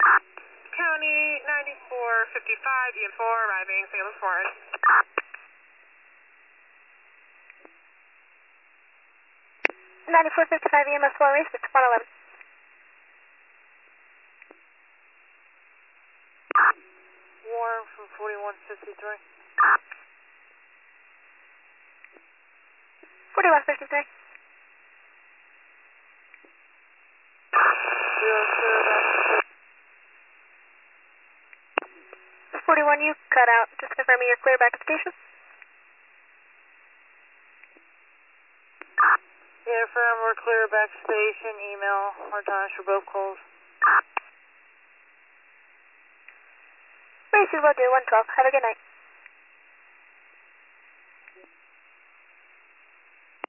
County 9455, EM4 arriving, St. Louis Warren. (9455) EMS 4 race, it's 111. Warren from 4153. 4153. We are clear back. 41, you cut out. Just confirming you're clear back at station. Yeah, affirm, we're clear back station. Email our times for both calls. Race will do 112. Have a good night.